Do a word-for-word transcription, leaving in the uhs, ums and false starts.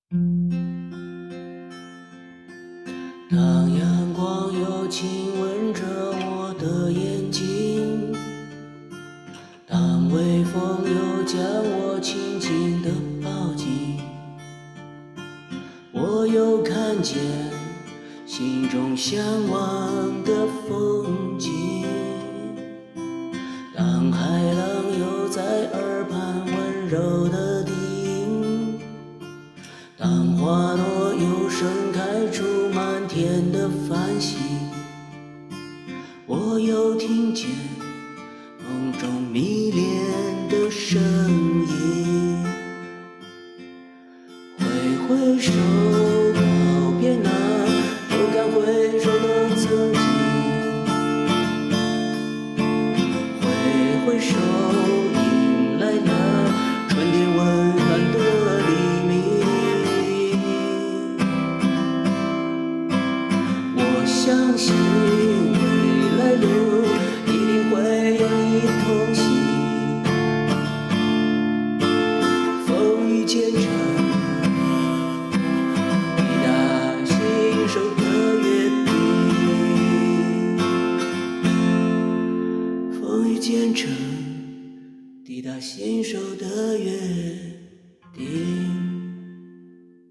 当阳光又亲吻着我的眼睛，当微风又将我轻轻地抱紧，我又看见心中向往的风景。当海浪又在耳畔温柔地叮，当花朵又盛开出满天的繁星，我又听见梦中迷恋的声音。挥挥手告别那不敢回首的曾经，挥挥手迎来那春天温暖的黎明。我相信未来路一定会有你同行，风雨兼程，抵达心手的约定。风雨兼程，抵达心手的约定。